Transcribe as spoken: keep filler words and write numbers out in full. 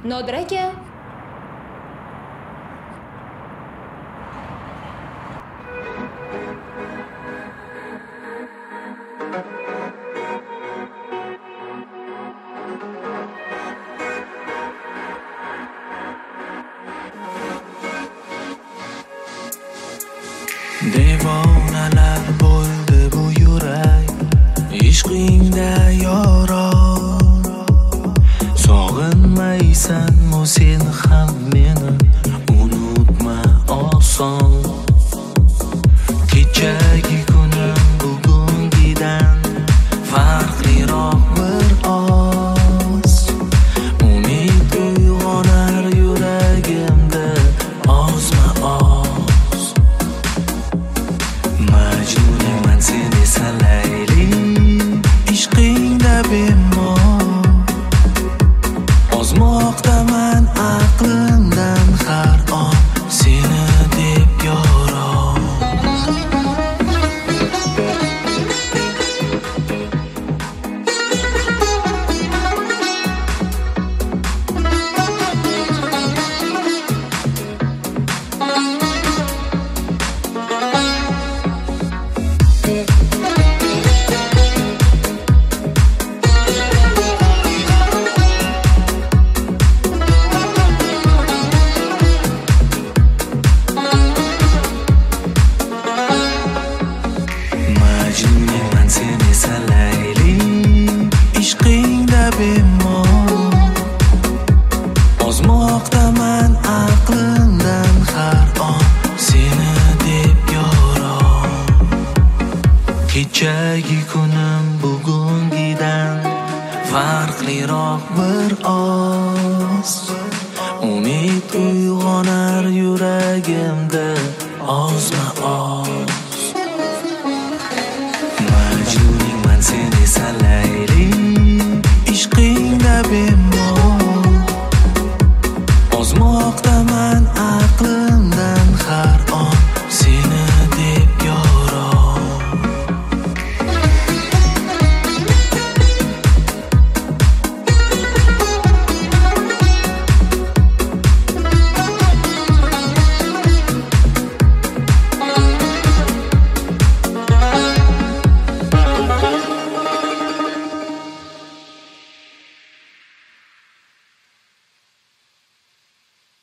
Nodir aka. Devonalar bo'ldi bu yurak ishqingda yoron. Sog'inmaysanmi sen ham meni, unutma oson. Kechagi kunim bugungidan farqliroq bir oz. Umid uyg'onar yuragimda ozma oz. Majnunman sen esa Layli, ishqingda bemor. Ozmoqdaman aqlimdan har on seni deb yoron. Majnunman sen esa Layli, ishqingda bemor. Ozmoqdaman aqlimdan har on seni deb yoron. Kechagi kunim bugungidan farqliroq bir oz. Umid uyg'onar yuragimda ozma oz. Majnunman sen esa Layli.